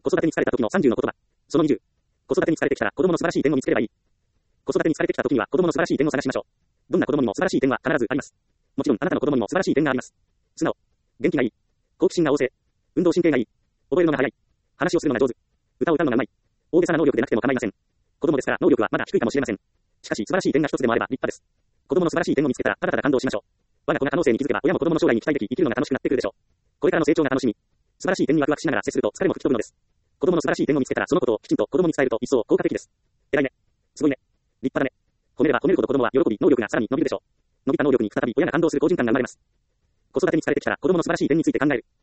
子育てに疲れた時の30の言葉。その20。子育てに疲れてきたら子供の素晴らしい点を見つければいい。子育てに疲れてきた時には子供の素晴らしい点を探しましょう。どんな子供にも素晴らしい点は必ずあります。もちろんあなたの子供にも素晴らしい点があります。素直。元気がいい。好奇心が旺盛。運動神経がいい。覚えるのが早い。話をするのが上手。歌を歌うのがうまい。大げさな能力でなくても構いません。子供ですから能力はまだ低いかもしれません。しかし素晴らしい点が一つでもあれば立派です。子供の素晴らしい点を見つけたらただただ感動しましょう。我が子が可能性に気づけば親も子供の将来に期待でき生きるのが楽しくなってくるでしょう。これからの成長が楽しみ。素晴らしい点にワクワクしながら接すると疲れも吹き飛ぶのです。子供の素晴らしい点を見つけたらそのことをきちんと子供に伝えると一層効果的です。偉いね。すごいね。立派だね。褒めれば褒めるほど子供は喜び能力がさらに伸びるでしょう。伸びた能力に再び親が感動する好循環が生まれます。子育てに疲れてきたら子供の素晴らしい点について考える。